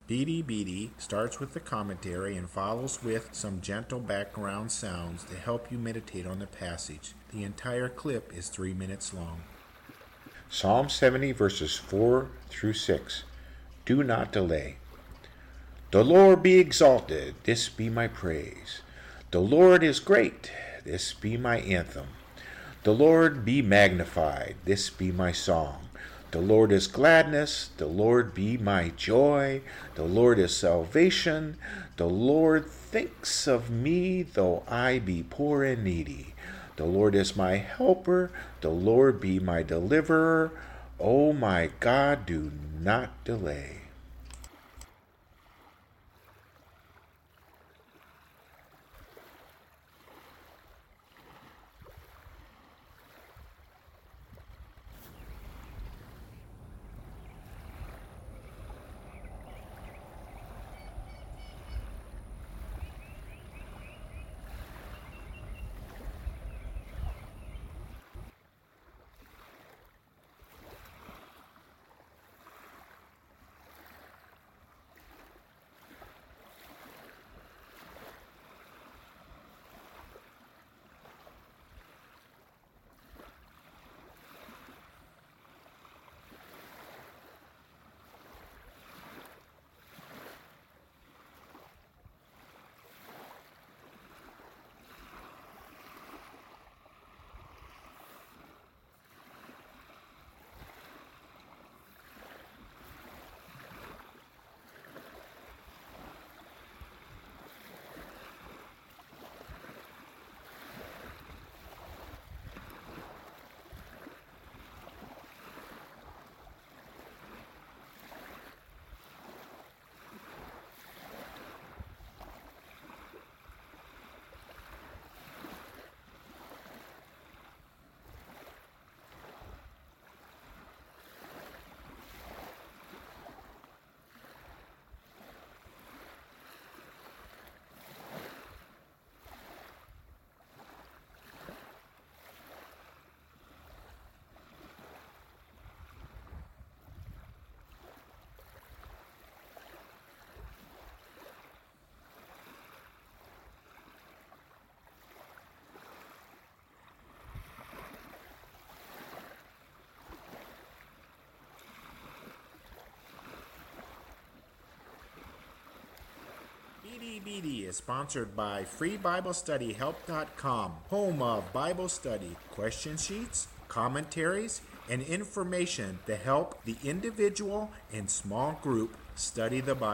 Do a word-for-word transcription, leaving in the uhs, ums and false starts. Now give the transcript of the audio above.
Beady Beady starts with the commentary and follows with some gentle background sounds to help you meditate on the passage. The entire clip is three minutes long. Psalm seventy, verses four through six. Do not delay. The Lord be exalted, this be my praise. The Lord is great, this be my anthem. The Lord be magnified, this be my song. The Lord is gladness, the Lord be my joy. The Lord is salvation, the Lord thinks of me, though I be poor and needy. The Lord is my helper, the Lord be my deliverer. O my God, do not delay. Beady Beady is sponsored by free bible study help dot com, home of Bible study, question sheets, commentaries, and information to help the individual and small group study the Bible.